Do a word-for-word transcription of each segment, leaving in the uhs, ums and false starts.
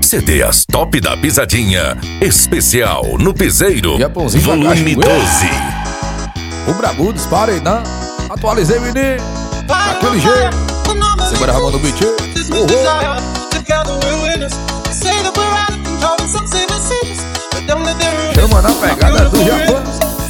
C Ds Top da Pisadinha, especial no Piseiro, Japãozinho volume doze. O Brabudos, paredão, atualizei, menino, daquele jeito. Segura a mão do beat. Chama na pegada do Japão.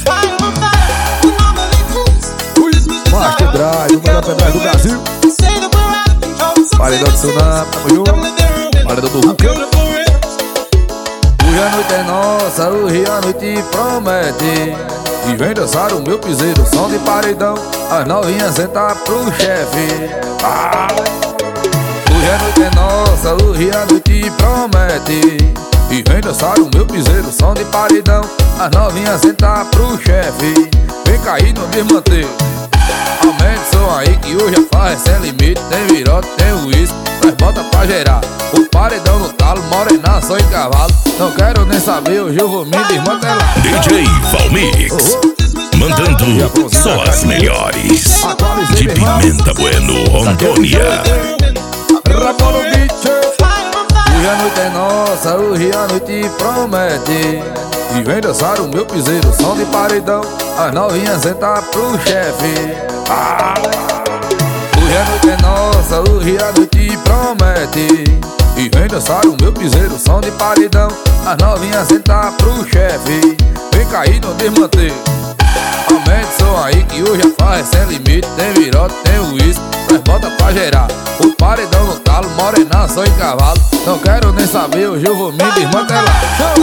Master Drive, o melhor pendrive do Brasil. Paredão do Tsunami, tamo junto. Paredão do Hulk. Hoje a noite é nossa, hoje a noite promete. E vem dançar o meu piseiro, som de paredão. As novinhas sentar pro chefe. Ah! Hoje a noite é nossa, hoje a noite promete. E vem dançar o meu piseiro, som de paredão. As novinhas sentar pro chefe. Vem cair no desmanteiro. Aumente o som aí que hoje a farra é sem limite. Tem virote, tem uísque, nós bota pra gerar. O paredão no talo, morena só em cavalo. Não quero nem saber, hoje eu vou me desmantelar. D J Valmix, oh, mandando só as melhores. De Pimenta Bueno, Rondônia. Rapolo Beach. Hoje a noite é nossa, hoje a noite promete. E vem dançar o meu piseiro, som de paredão. As novinhas sentar pro chefe. Ah! Hoje a noite é nossa, hoje a noite promete. E vem dançar o meu piseiro, som de paredão. As novinhas sentar pro chefe. Vem cair no desmanteiro. Aumente o som aí que hoje a farra é sem limite. Tem virote, tem uísque, nós bota pra gerar. O paredão no talo, morena só em cavalo. Não quero nem saber, hoje eu vou me desmantelar.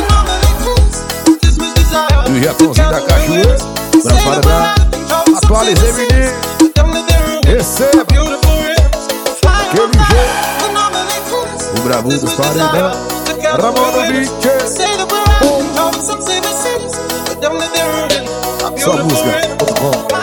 E o Japãozinho da Cachoeira, Branco Paredão, atualizei, menino. Receba daquele jeito. O Brabudos dos Paredão, Ramon do Beach. Só música, muito bom.